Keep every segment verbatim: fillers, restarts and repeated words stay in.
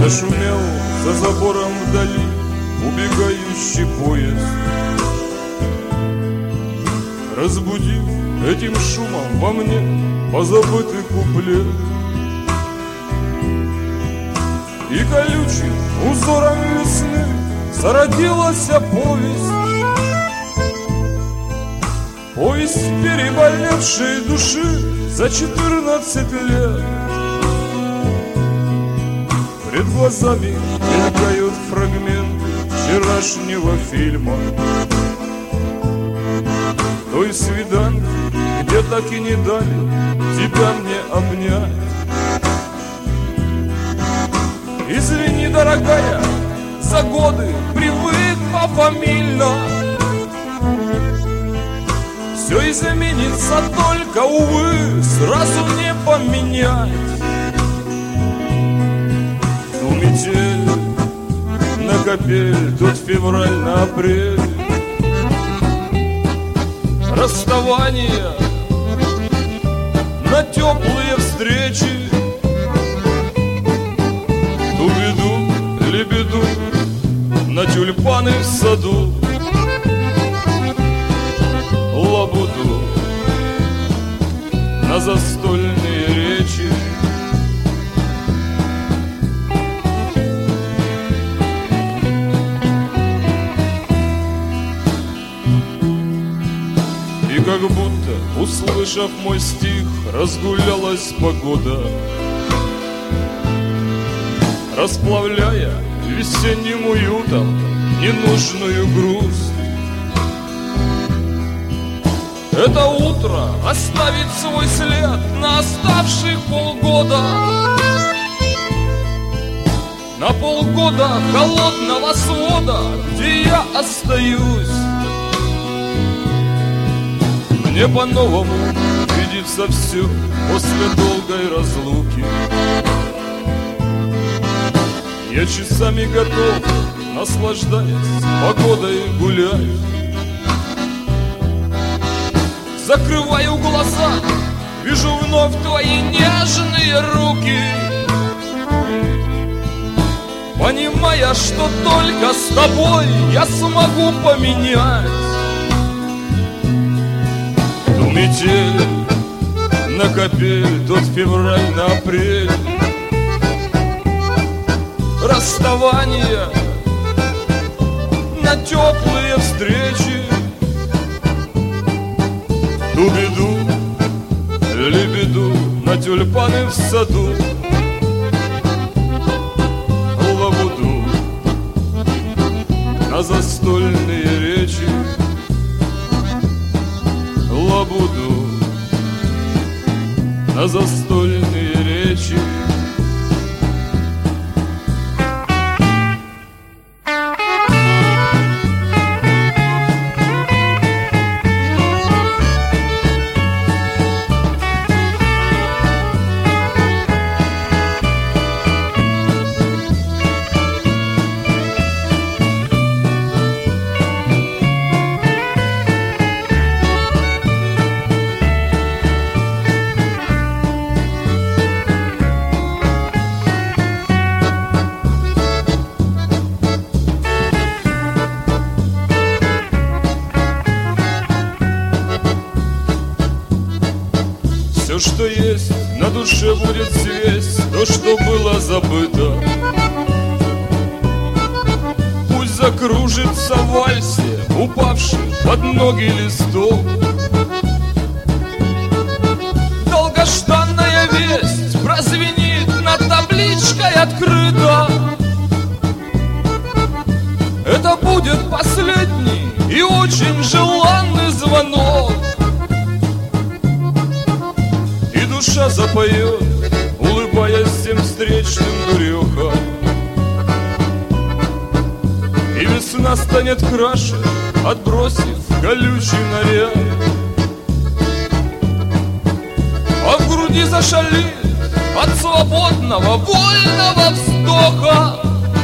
Зашумел за забором вдали убегающий поезд, разбудив этим шумом во мне позабытый куплет. И колючим узором весны зародилась повесть, повесть переболевшей души за четырнадцать лет. Перед глазами мелькают фрагменты вчерашнего фильма, той свиданки, где так и не дали тебя мне обнять. Извини, дорогая, за годы привык пофамильно. Все изменится, только, увы, сразу не поменять. Ну, метель на капель, тут февраль на апрель, расставание на теплые встречи, ту беду, лебеду на тюльпаны в саду, лабуду на застольные речи. И как будто, услышав мой стих, разгулялась погода, расплавляя весенним уютом ненужную грусть. Это утро оставит свой след на оставших полгода, на полгода холодного свода, где я остаюсь. Мне по-новому видится все после долгой разлуки. Я часами готов, наслаждаясь погодой, гулять. Закрываю глаза, вижу вновь твои нежные руки, понимая, что только с тобой я смогу поменять ту метель на капель, тот февраль на апрель, расставание на теплые встречи, ту беду, лебеду на тюльпаны в саду, лабуду на застольные речи, лабуду на застольные речи. Все, что есть, на душе будет свесть, то, что было забыто. Пусть закружится в вальсе, упавший под ноги листок. Долгожданная весть прозвенит над табличкой открыто. Это будет последний и очень желанный звонок. Душа запоет, улыбаясь всем встречным дурехам, и весна станет краше, отбросив колючий наряд. А в груди зашалит от свободного, вольного вздоха.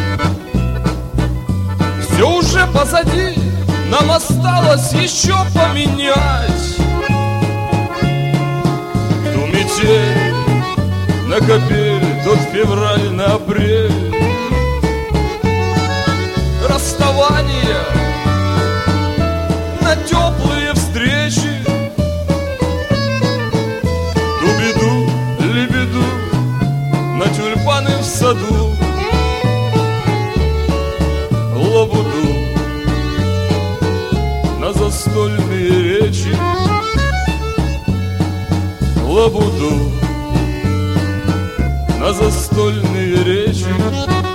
Все уже позади, нам осталось еще поменять метель на капель, тот февраль на апрель, теплые встречи, ту беду, лебеду, на тюльпаны в саду, лабуду, на застольные речи, лабуду, на застольные речи.